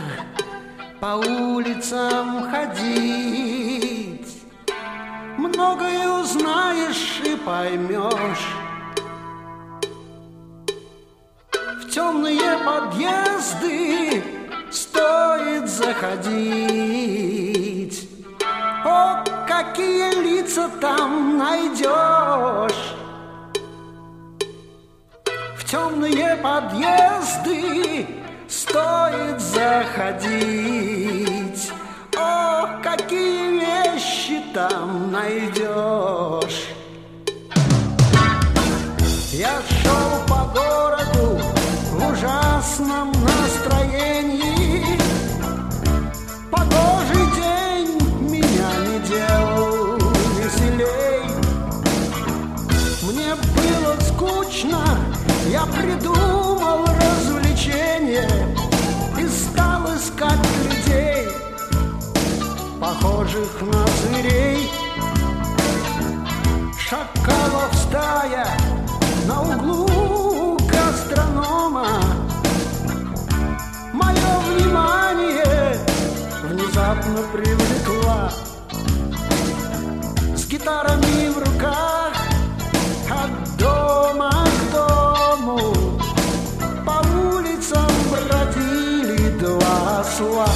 по улицам ходить, многое узнаешь и поймешь. В темные подъезды стоит заходить. О, какие лица там найдешь! В темные подъезды стоит заходить. О, какие вещи там найдешь! Я шел по городу в ужасном настроении. Погожий день меня не делал веселей. Мне было скучно, я придумал развлечение и стал искать людей, похожих на зверей. Шакалов стая на углу гастронома мое внимание внезапно привлекла. С гитарами в руках от дома к дому по улицам бродили два осла.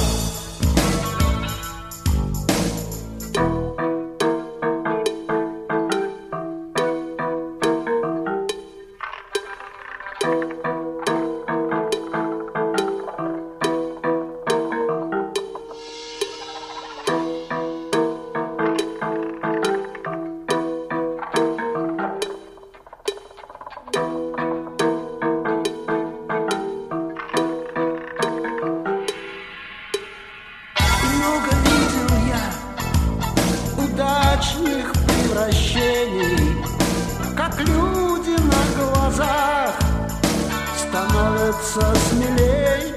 Превращений, как люди на глазах становятся смелей,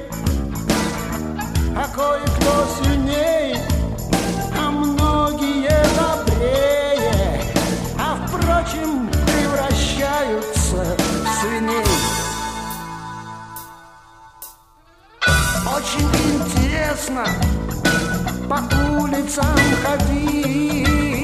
а кое-кто сильней, а многие добрее, а впрочем превращаются в свиней. Очень интересно по улицам ходить,